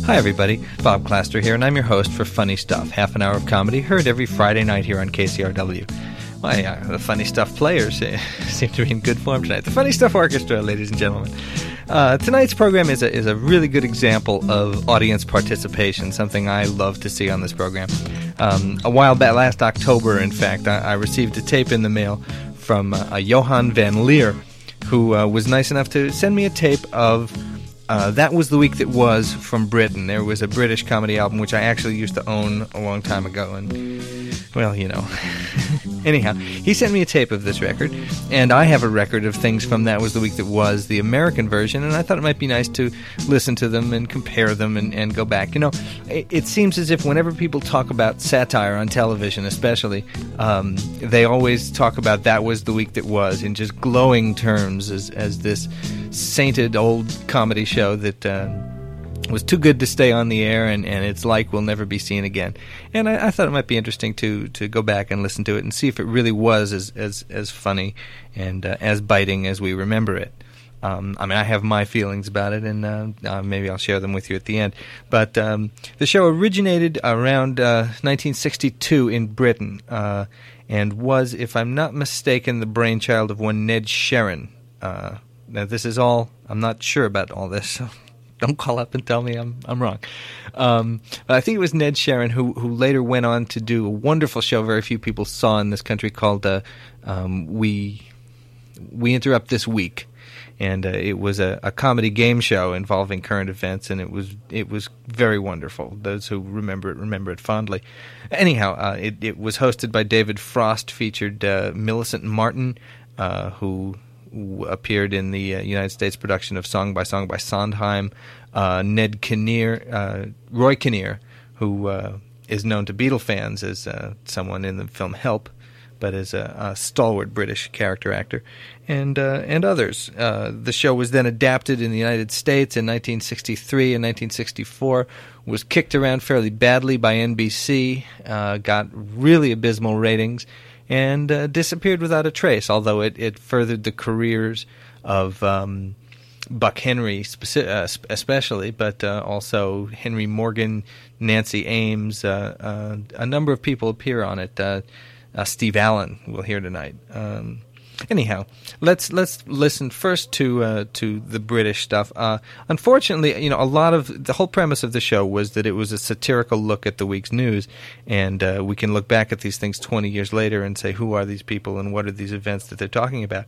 Hi everybody, Bob Claster here, and I'm your host for Funny Stuff, half an hour of comedy, heard every Friday night here on KCRW. Why, the Funny Stuff players seem to be in good form tonight. The Funny Stuff Orchestra, ladies and gentlemen. Tonight's program is a really good example of audience participation, something I love to see on this program. A while back, last October, in fact, I received a tape in the mail from Johan van Leer, who was nice enough to send me a tape of That Was the Week That Was from Britain. There was a British comedy album which I actually used to own a long time ago, and, well, you know. Anyhow, he sent me a tape of this record, and I have a record of things from That Was the Week That Was, the American version, and I thought it might be nice to listen to them and compare them and go back. You know, it seems as if whenever people talk about satire on television especially, they always talk about That Was the Week That Was in just glowing terms as this sainted old comedy show that was too good to stay on the air, and its like will never be seen again. And I thought it might be interesting to go back and listen to it and see if it really was as funny and as biting as we remember it. I mean, I have my feelings about it, and maybe I'll share them with you at the end. But the show originated around 1962 in Britain, and was, if I'm not mistaken, the brainchild of one Ned Sherrin. Now, this is all, I'm not sure about all this, so don't call up and tell me I'm wrong. But I think it was Ned Sherrin who later went on to do a wonderful show very few people saw in this country called We Interrupt This Week. And it was a comedy game show involving current events, and it was very wonderful. Those who remember it fondly. Anyhow, it was hosted by David Frost, featured Millicent Martin, who appeared in the United States production of Song by Sondheim, Ned Kinnear, Roy Kinnear, who is known to Beatle fans as someone in the film Help, but as a stalwart British character actor, and others. The show was then adapted in the United States in 1963 and 1964, was kicked around fairly badly by NBC, got really abysmal ratings, and disappeared without a trace, although it furthered the careers of Buck Henry especially, but also Henry Morgan, Nancy Ames, a number of people appear on it. Steve Allen we'll hear tonight. Anyhow, let's listen first to the British stuff. Unfortunately, you know, a lot of the whole premise of the show was that it was a satirical look at the week's news, and we can look back at these things 20 years later and say, who are these people and what are these events that they're talking about?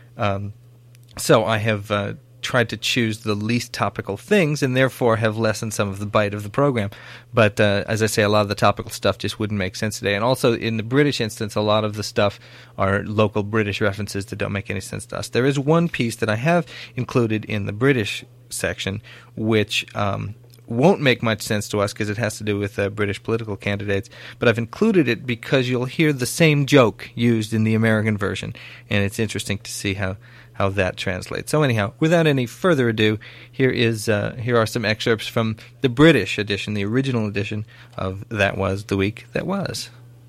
So I have tried to choose the least topical things, and therefore have lessened some of the bite of the program. But as I say, a lot of the topical stuff just wouldn't make sense today. And also, in the British instance, a lot of the stuff are local British references that don't make any sense to us. There is one piece that I have included in the British section, which won't make much sense to us because it has to do with British political candidates, but I've included it because you'll hear the same joke used in the American version, and it's interesting to see how that translates. So anyhow, without any further ado, here are some excerpts from the British edition, the original edition of That Was the Week That Was.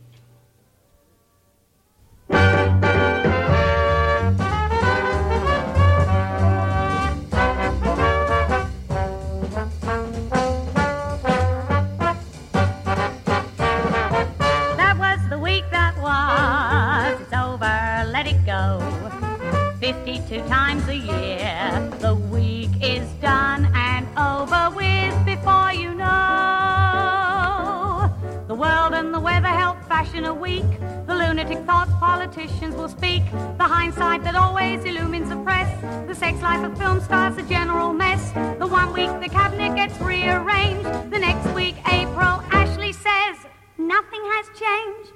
That was the week that was. It's over, let it go. 52 times a year, the week is done and over with before you know. The world and the weather, health, fashion are weak. The lunatic thoughts politicians will speak. The hindsight that always illumines the press. The sex life of film stars, a general mess. The one week the cabinet gets rearranged. The next week, April Ashley says, nothing has changed.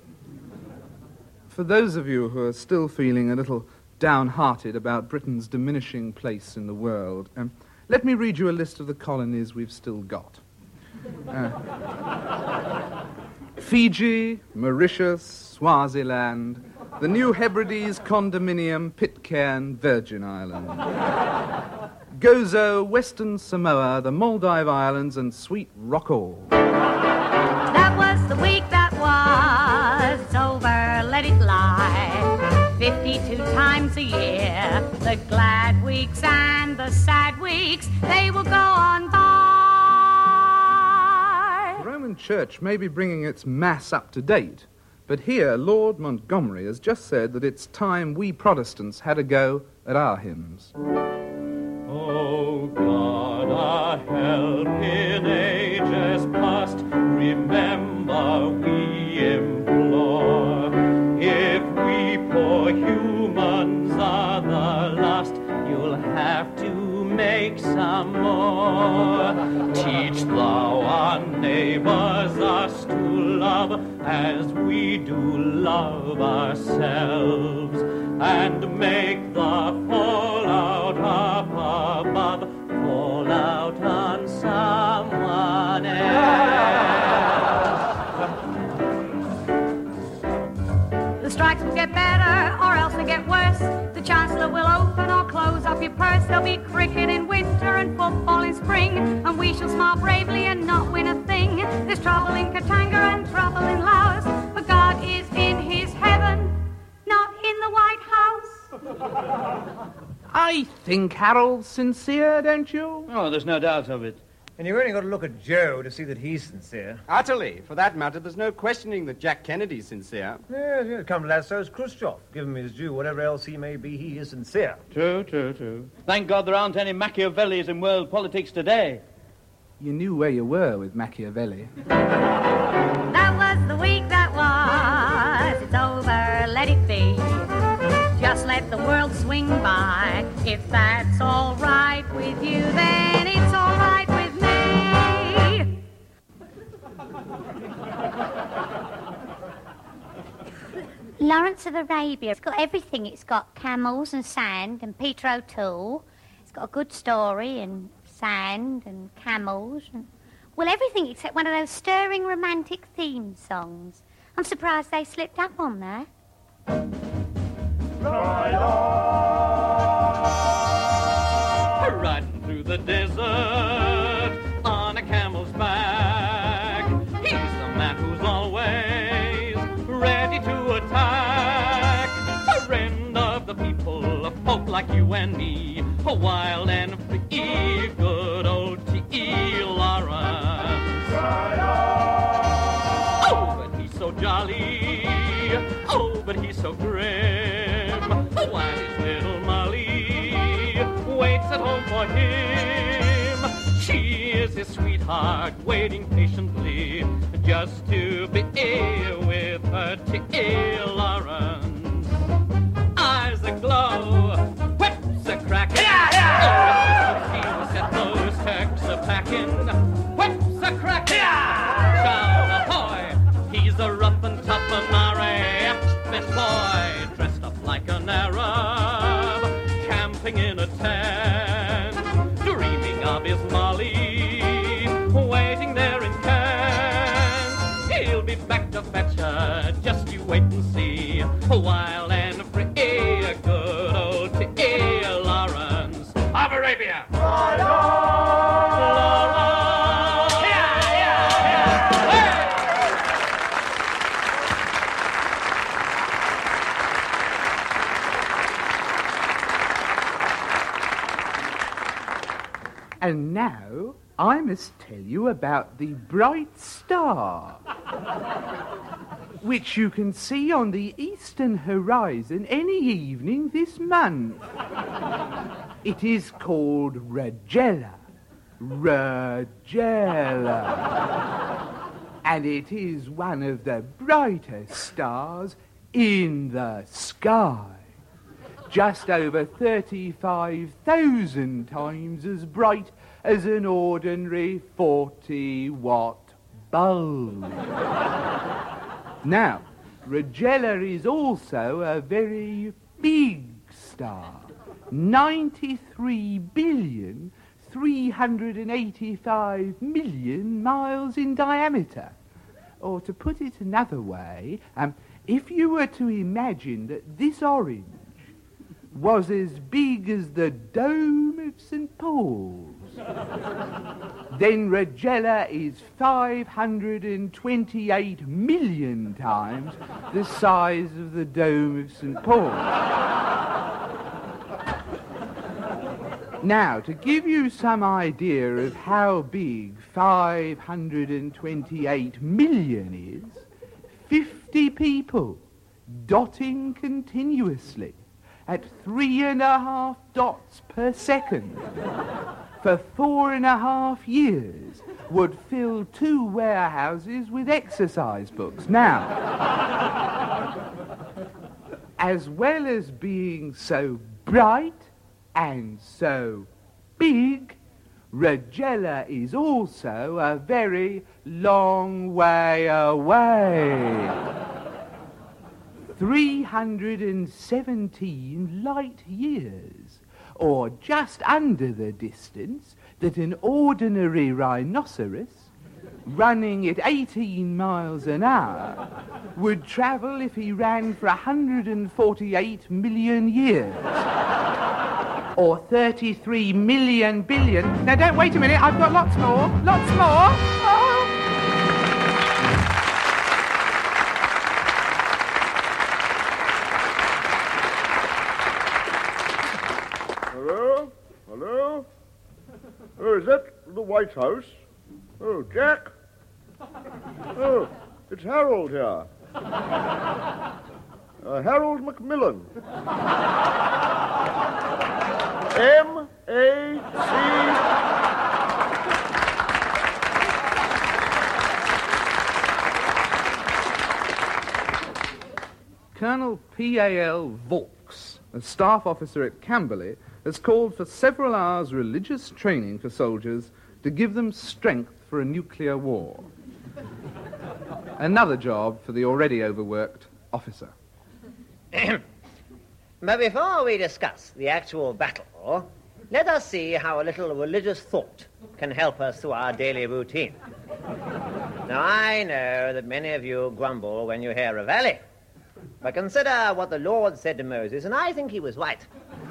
For those of you who are still feeling a little downhearted about Britain's diminishing place in the world, let me read you a list of the colonies we've still got. Fiji, Mauritius, Swaziland, the New Hebrides, Condominium, Pitcairn, Virgin Islands, Gozo, Western Samoa, the Maldive Islands, and Sweet Rockall. That was the week that was. It's over, let it lie. 52 times a year, the glad weeks and the sad weeks, they will go on by. Roman Church may be bringing its Mass up to date, but here Lord Montgomery has just said that it's time we Protestants had a go at our hymns. O God, our help in ages past, remember we implore. If we poor humans are the last, you'll have to make some more. Teach thou our neighbors us to love as we do love ourselves, and make the fallout up above fall out on someone else. The strikes will get better or else they get worse. The Chancellor will open or close up your purse. There'll be cricket in winter and football in spring, and we shall smile bravely and not win a thing. There's trouble in Katanga and trouble in Laos, but God is in his heaven, not in the White House. I think Harold's sincere, don't you? Oh, there's no doubt of it. And you've only got to look at Joe to see that he's sincere. Utterly. For that matter, there's no questioning that Jack Kennedy's sincere. Yes, come to that, so is Khrushchev. Give him his due, whatever else he may be, he is sincere. True. Thank God there aren't any Machiavellis in world politics today. You knew where you were with Machiavelli. That was the week that was. It's over, let it be. Just let the world swing by. If that's all right with you, then it's all right with me. Lawrence of Arabia. It's got everything. It's got camels and sand and Peter O'Toole. It's got a good story and sand and camels. Well, everything except one of those stirring romantic theme songs. I'm surprised they slipped up on there. Ride on! Riding through the desert on a camel's back. He's the man who's always ready to attack. A friend of the people, a folk like you and me, a wild and free, good old T.E. Lawrence. Ride on! Oh, but he's so jolly. Oh, but he's so grim. While his little Molly waits at home for him. She is his sweetheart, waiting patiently just to be with her T.E. Lawrence. Eyes that glow, whips a cracking. Oh, set those Turks a packing. Whips a cracking. Down ahoy, he's a rough and tough American boy, dressed up like an Arab, camping in a tent, dreaming of his Molly, waiting there in Kent. He'll be back to fetch her, just you wait and see, wild and free, good old T.E. Lawrence of Arabia. Ride on! And now, I must tell you about the bright star, which you can see on the eastern horizon any evening this month. It is called Ragella. And it is one of the brightest stars in the sky. Just over 35,000 times as bright as an ordinary 40-watt bulb. Now, Ragella is also a very big star, 93,385,000,000 miles in diameter. Or to put it another way, if you were to imagine that this orange was as big as the dome of St. Paul's, then Ragella is 528 million times the size of the dome of St. Paul's. Now, to give you some idea of how big 528 million is, 50 people dotting continuously at 3.5 dots per second for 4.5 years would fill 2 warehouses with exercise books. Now, as well as being so bright and so big, Rogella is also a very long way away. 317 light years, or just under the distance that an ordinary rhinoceros, running at 18 miles an hour, would travel if he ran for 148 million years. Or 33 million billion. Now, don't wait a minute, I've got lots more. Lots more. Oh. Hello? Hello? Oh, is that the White House? Oh, Jack? Oh, it's Harold here. Harold Macmillan. M-A-C... Colonel P.A.L. Vaux, a staff officer at Camberley, has called for several hours' religious training for soldiers to give them strength for a nuclear war. Another job for the already overworked officer. But before we discuss the actual battle, let us see how a little religious thought can help us through our daily routine. Now, I know that many of you grumble when you hear a valley, but consider what the Lord said to Moses, and I think he was right.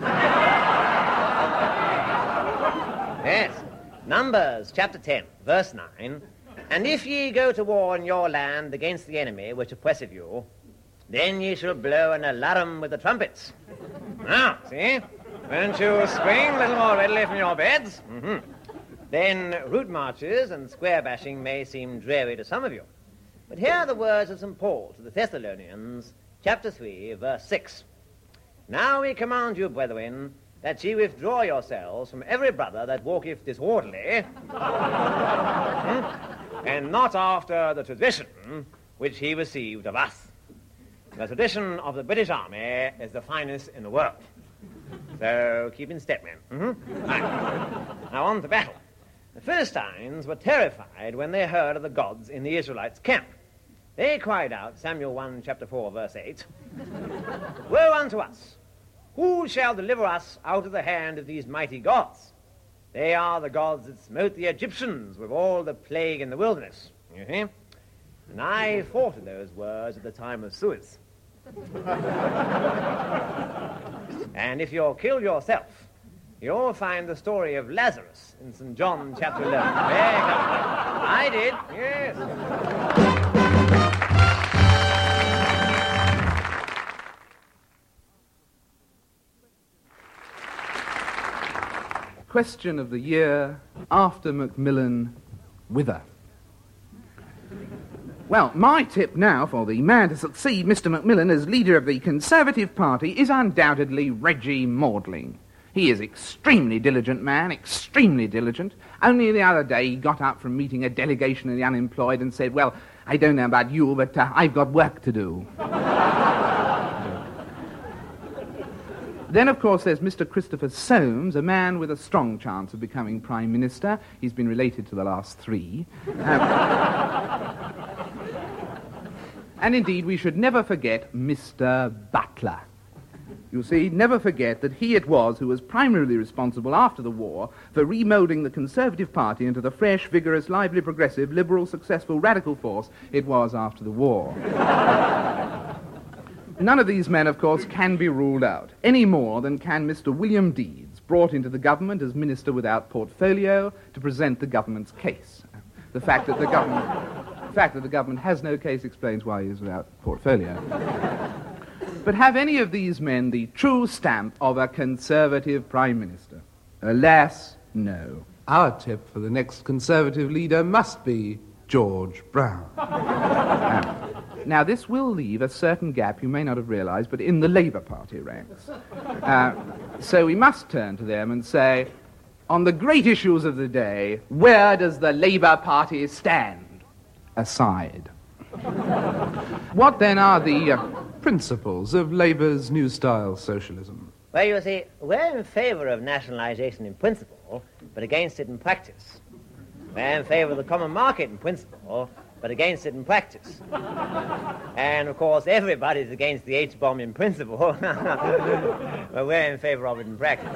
Yes, Numbers chapter 10, verse 9, and if ye go to war in your land against the enemy which oppresseth you, then ye shall blow an alarum with the trumpets. Now, see? Won't you spring a little more readily from your beds? Mm-hmm. Then route marches and square bashing may seem dreary to some of you. But here are the words of St. Paul to the Thessalonians, chapter 3, verse 6. Now we command you, brethren, that ye withdraw yourselves from every brother that walketh disorderly, and not after the tradition which he received of us. The tradition of the British Army is the finest in the world. So keep in step, men. Mm-hmm. Right. Now on to battle. The Philistines were terrified when they heard of the gods in the Israelites' camp. They cried out, Samuel 1, chapter 4, verse 8, Woe unto us! Who shall deliver us out of the hand of these mighty gods? They are the gods that smote the Egyptians with all the plague in the wilderness. You see? And I thought of those words at the time of Suez. And if you'll kill yourself, you'll find the story of Lazarus in St. John chapter 11. Very good. I did, yes. Question of the year, after Macmillan, whither? Well, my tip now for the man to succeed Mr. Macmillan as leader of the Conservative Party is undoubtedly Reggie Maudling. He is extremely diligent man, extremely diligent. Only the other day he got up from meeting a delegation of the unemployed and said, well, I don't know about you, but I've got work to do. Then, of course, there's Mr. Christopher Soames, a man with a strong chance of becoming Prime Minister. He's been related to the last 3. And indeed, we should never forget Mr. Butler. You see, never forget that he it was who was primarily responsible after the war for remoulding the Conservative Party into the fresh, vigorous, lively, progressive, liberal, successful, radical force it was after the war. None of these men, of course, can be ruled out, any more than can Mr. William Deeds, brought into the government as Minister without portfolio to present the government's case. The fact that the government has no case explains why he is without portfolio. But have any of these men the true stamp of a Conservative Prime Minister? Alas, no. Our tip for the next Conservative leader must be George Brown. Now, this will leave a certain gap you may not have realized, but in the Labour Party ranks. So we must turn to them and say, on the great issues of the day, where does the Labour Party stand? Aside. What then are the principles of Labour's new-style socialism? Well, you see, we're in favour of nationalisation in principle, but against it in practice. We're in favour of the common market in principle, but against it in practice. And, of course, everybody's against the H-bomb in principle, but we're in favour of it in practice.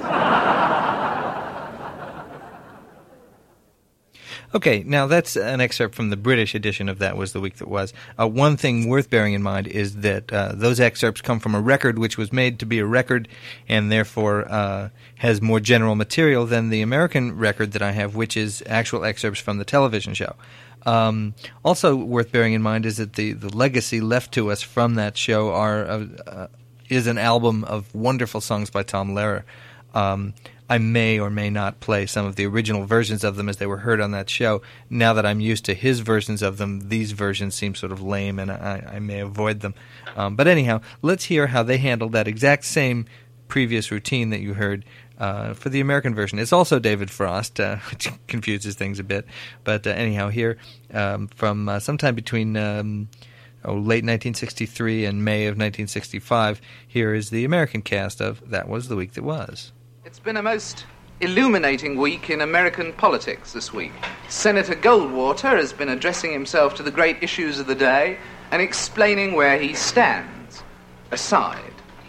Okay, now that's an excerpt from the British edition of That Was the Week That Was. One thing worth bearing in mind is that those excerpts come from a record which was made to be a record and therefore has more general material than the American record that I have, which is actual excerpts from the television show. Also worth bearing in mind is that the legacy left to us from that show is an album of wonderful songs by Tom Lehrer. I may or may not play some of the original versions of them as they were heard on that show. Now that I'm used to his versions of them, these versions seem sort of lame, and I may avoid them. But anyhow, let's hear how they handled that exact same previous routine that you heard for the American version. It's also David Frost, which confuses things a bit. But anyhow, here from sometime between late 1963 and May of 1965, here is the American cast of That Was the Week That Was. It's been a most illuminating week in American politics this week. Senator Goldwater has been addressing himself to the great issues of the day and explaining where he stands, aside.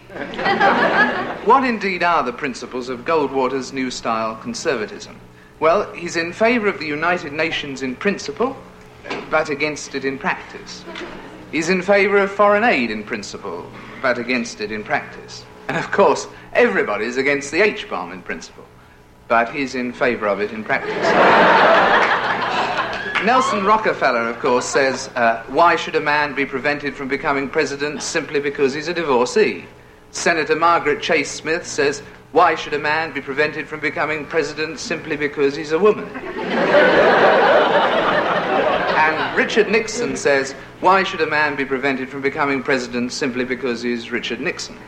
What indeed are the principles of Goldwater's new-style conservatism? Well, he's in favour of the United Nations in principle, but against it in practice. He's in favour of foreign aid in principle, but against it in practice. And of course, everybody's against the H-bomb in principle, but he's in favour of it in practice. Nelson Rockefeller, of course, says, why should a man be prevented from becoming president simply because he's a divorcee? Senator Margaret Chase Smith says, why should a man be prevented from becoming president simply because he's a woman? And Richard Nixon says, why should a man be prevented from becoming president simply because he's Richard Nixon?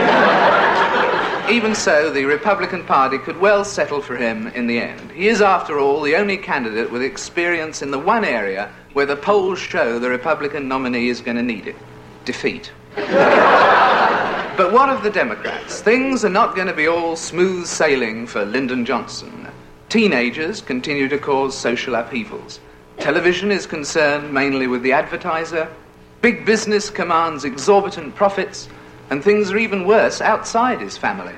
Even so, the Republican Party could well settle for him in the end. He is, after all, the only candidate with experience in the one area where the polls show the Republican nominee is going to need it: defeat. But what of the Democrats? Things are not going to be all smooth sailing for Lyndon Johnson. Teenagers continue to cause social upheavals. Television is concerned mainly with the advertiser. Big business commands exorbitant profits, and things are even worse outside his family.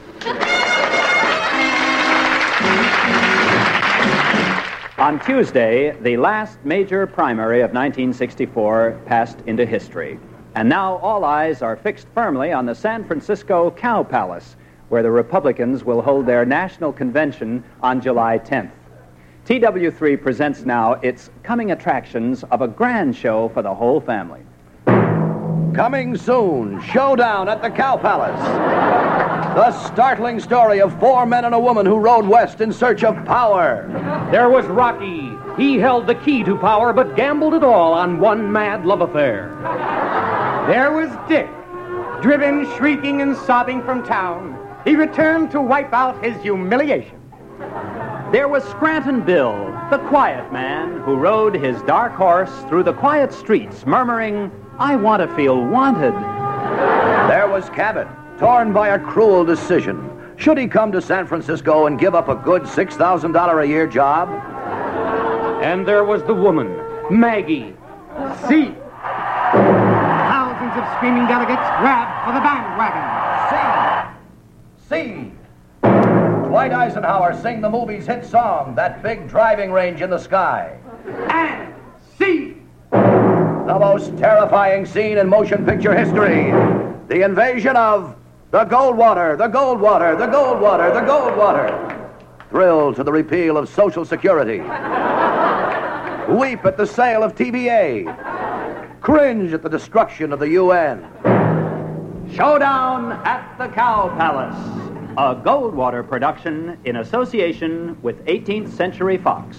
On Tuesday, the last major primary of 1964 passed into history. And now all eyes are fixed firmly on the San Francisco Cow Palace, where the Republicans will hold their national convention on July 10th. TW3 presents now its coming attractions of a grand show for the whole family. Coming soon, Showdown at the Cow Palace. The startling story of 4 men and a woman who rode west in search of power. There was Rocky. He held the key to power, but gambled it all on one mad love affair. There was Dick, driven, shrieking, and sobbing from town. He returned to wipe out his humiliation. There was Scranton Bill, the quiet man who rode his dark horse through the quiet streets, murmuring, I want to feel wanted. There was Cabot, torn by a cruel decision. Should he come to San Francisco and give up a good $6,000 a year job? And there was the woman, Maggie. See. Thousands of screaming delegates grabbed for the bandwagon. See. Dwight Eisenhower sing the movie's hit song, That Big Driving Range in the Sky. And see. The most terrifying scene in motion picture history. The invasion of the Goldwater, the Goldwater, the Goldwater, the Goldwater. Thrill to the repeal of Social Security. Weep at the sale of TVA. Cringe at the destruction of the UN. Showdown at the Cow Palace. A Goldwater production in association with 18th Century Fox.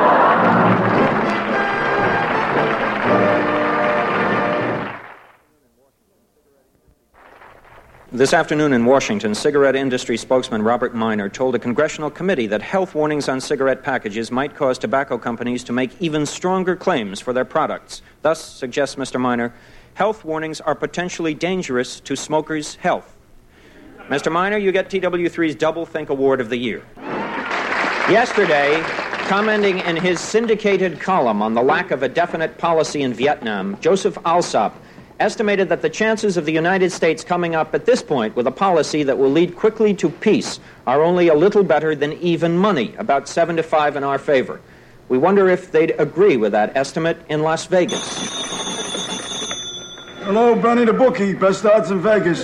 This afternoon in Washington, cigarette industry spokesman Robert Minor told a congressional committee that health warnings on cigarette packages might cause tobacco companies to make even stronger claims for their products. Thus, suggests Mr. Minor, health warnings are potentially dangerous to smokers' health. Mr. Minor, you get TW3's Double Think Award of the Year. Yesterday, commenting in his syndicated column on the lack of a definite policy in Vietnam, Joseph Alsop estimated that the chances of the United States coming up at this point with a policy that will lead quickly to peace are only a little better than even money, about 7-5 in our favor. We wonder if they'd agree with that estimate in Las Vegas. Hello, Benny the bookie. Best odds in Vegas.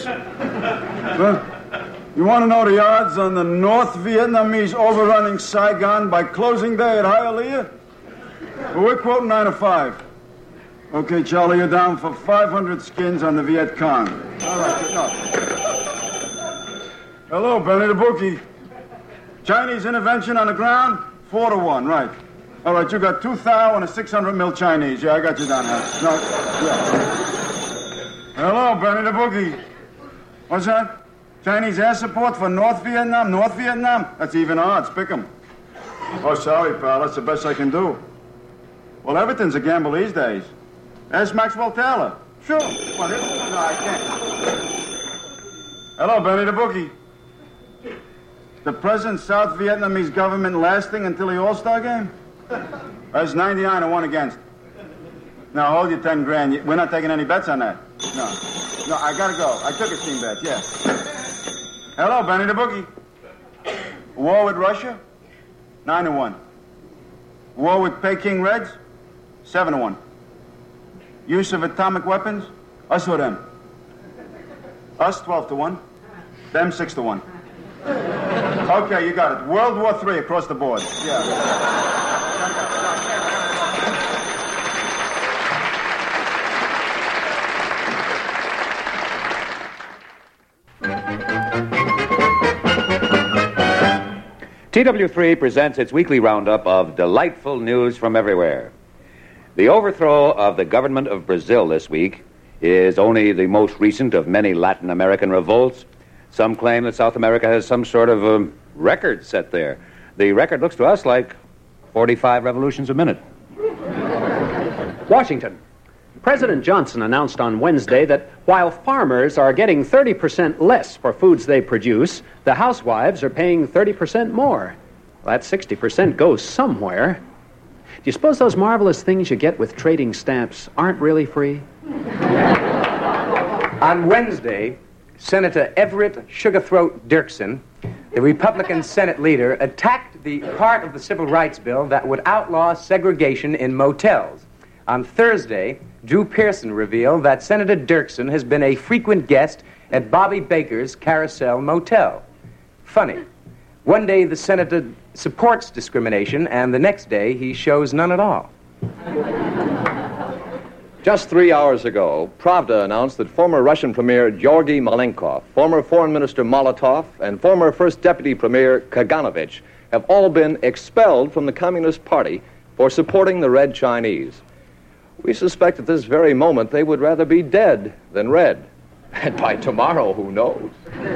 You want to know the odds on the North Vietnamese overrunning Saigon by closing day at Hialeah? Well, we're quoting 9-5. Okay, Charlie, you're down for 500 skins on the Viet Cong. All right, no. Hello, Benny the bookie. Chinese intervention on the ground? 4-1, right. All right, you got 2 Thao and a 600 mil Chinese. Yeah, I got you down there. No, yeah. Hello, Benny the bookie. What's that? Chinese air support for North Vietnam? North Vietnam? That's even odds. Pick 'em. Oh, sorry, pal. That's the best I can do. Well, everything's a gamble these days. Ask Maxwell Taylor. Sure. Well, no, I can't. Hello, Benny the bookie. The present South Vietnamese government lasting until the All-Star game? That's 99-1 against. Now, hold your 10 grand. We're not taking any bets on that. No, I gotta go. I took a team bet, yeah. Hello, Benny the bookie. War with Russia? 9-1. War with Peking Reds? 7-1. Use of atomic weapons? Us or them? Us 12-1. Them 6-1. Okay, you got it. World War III across the board. Yeah. TW3 presents its weekly roundup of delightful news from everywhere. The overthrow of the government of Brazil this week is only the most recent of many Latin American revolts. Some claim that South America has some sort of a record set there. The record looks to us like 45 revolutions a minute. Washington. President Johnson announced on Wednesday that while farmers are getting 30% less for foods they produce, the housewives are paying 30% more. That 60% goes somewhere. Do you suppose those marvelous things you get with trading stamps aren't really free? On Wednesday, Senator Everett Sugarthroat Dirksen, the Republican Senate leader, attacked the part of the Civil Rights Bill that would outlaw segregation in motels. On Thursday, Drew Pearson revealed that Senator Dirksen has been a frequent guest at Bobby Baker's Carousel Motel. Funny. One day the senator supports discrimination, and the next day he shows none at all. Just 3 hours ago, Pravda announced that former Russian Premier Georgy Malenkov, former Foreign Minister Molotov, and former First Deputy Premier Kaganovich have all been expelled from the Communist Party for supporting the Red Chinese. We suspect at this very moment they would rather be dead than red. And by tomorrow, who knows?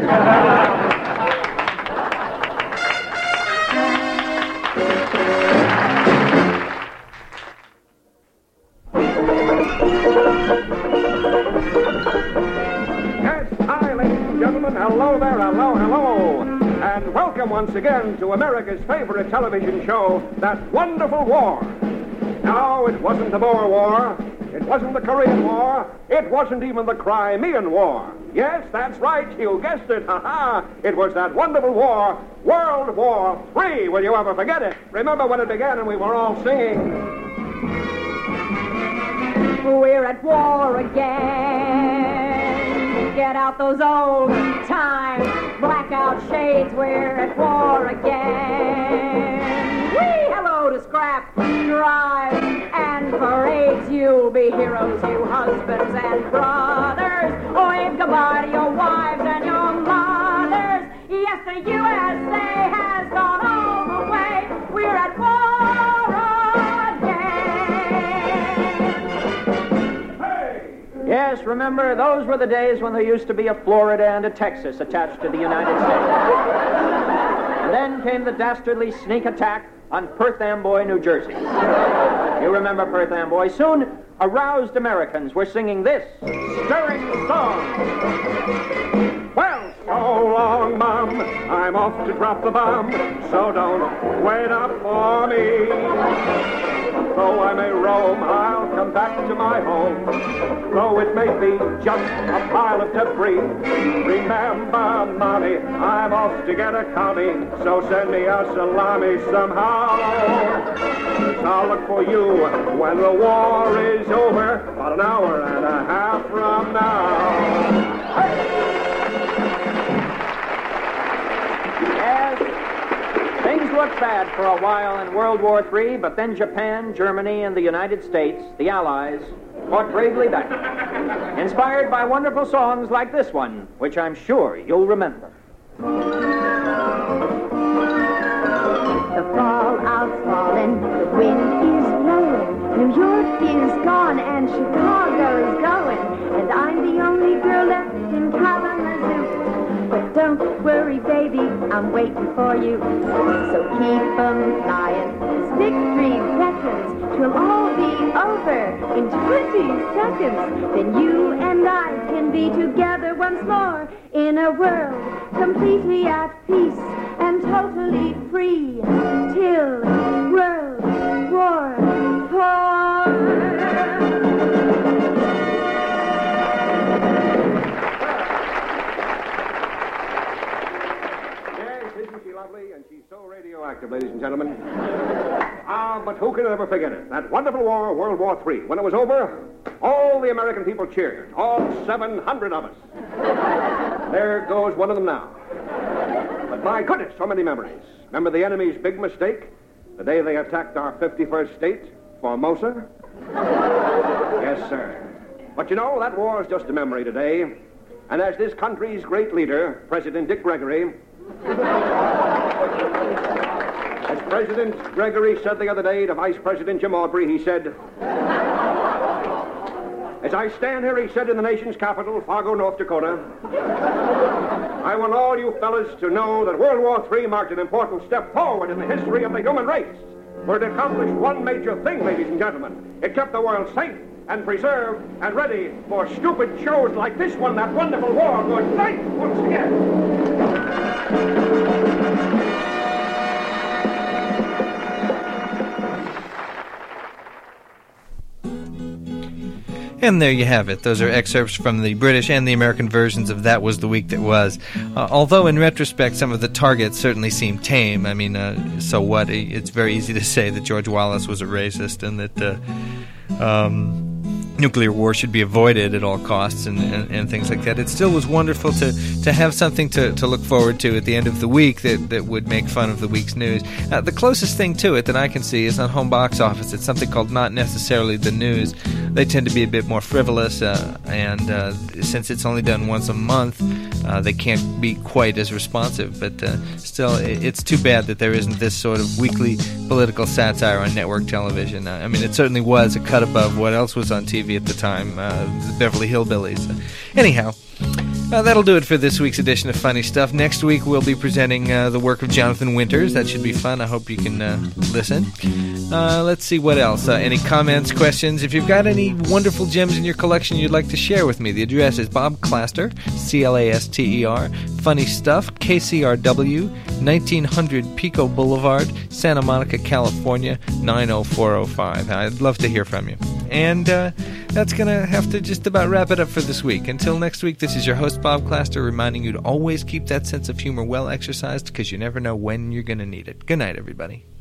Yes, hi, ladies and gentlemen. Hello there, hello. And welcome once again to America's favorite television show, That Wonderful War. No, it wasn't the Boer War. It wasn't the Korean War. It wasn't even the Crimean War. Yes, that's right. You guessed it. Ha-ha. It was that wonderful war, World War III. Will you ever forget it? Remember when it began and we were all singing? We're at war again. Get out those old time blackout shades. We're at war again. Whee! Hello to scrap, drive, and parades. You'll be heroes, you husbands and brothers. Wave goodbye to your wives and your mothers. Yes, the USA has gone all the way. We're at war again. Yes, remember, those were the days when there used to be a Florida and a Texas attached to the United States. And then came the dastardly sneak attack on Perth Amboy, New Jersey. You remember Perth Amboy. Soon, aroused Americans were singing this stirring song. Well, so long, Mom. I'm off to drop the bomb, so don't wait up for me. Though I may roam, I'll come back to my home, though it may be just a pile of debris. Remember, Mommy, I'm off to get a commie, so send me a salami somehow. I'll look for you when the war is over, about an hour and a half from now. Yes, things looked bad for a while in World War III, but then Japan, Germany, and the United States, the Allies, fought bravely back, inspired by wonderful songs like this one, which I'm sure you'll remember. The fallout's fallen, the wind is blowing, New York is gone and Chicago's going, and I'm the only girl left in Kalamazoo. But don't worry, baby, I'm waiting for you. So keep 'em flying, this victory beckons. 'Twill all be over in 20 seconds. Then you and I can be together once more in a world completely at peace and totally free till World War IV. Lovely, and she's so radioactive, ladies and gentlemen. But who can ever forget it? That wonderful war, World War III. When it was over, all the American people cheered. All 700 of us. There goes one of them now. But my goodness, so many memories. Remember the enemy's big mistake? The day they attacked our 51st state, Formosa? Yes, sir. But you know, that war is just a memory today. And as this country's great leader, President Dick Gregory, as President Gregory said the other day to Vice President Jim Aubrey, he said, as I stand here, he said, in the nation's capital, Fargo, North Dakota, I want all you fellas to know that World War III marked an important step forward in the history of the human race. For it accomplished one major thing, ladies and gentlemen. It kept the world safe and preserved and ready for stupid shows like this one, that wonderful war. Good night once again. And there you have it. Those are excerpts from the British and the American versions of That Was the Week That Was. Although, in retrospect, some of the targets certainly seem tame. I mean, so what? It's very easy to say that George Wallace was a racist and that nuclear war should be avoided at all costs and things like that. It still was wonderful to have something to look forward to at the end of the week that would make fun of the week's news. The closest thing to it that I can see is on Home Box Office. It's something called Not Necessarily the News. They tend to be a bit more frivolous, and since it's only done once a month, they can't be quite as responsive. But still, it's too bad that there isn't this sort of weekly political satire on network television. I mean, it certainly was a cut above what else was on TV at the time, the Beverly Hillbillies. Anyhow, that'll do it for this week's edition of Funny Stuff. Next week, we'll be presenting the work of Jonathan Winters. That should be fun. I hope you can listen. Let's see what else. Any comments, questions? If you've got any wonderful gems in your collection you'd like to share with me, the address is Bob Claster, C-L-A-S-T-E-R, Funny Stuff, KCRW, 1900 Pico Boulevard, Santa Monica, California, 90405. I'd love to hear from you. And that's going to have to just about wrap it up for this week. Until next week, this is your host, Bob Claster, reminding you to always keep that sense of humor well exercised, because you never know when you're going to need it. Good night, everybody.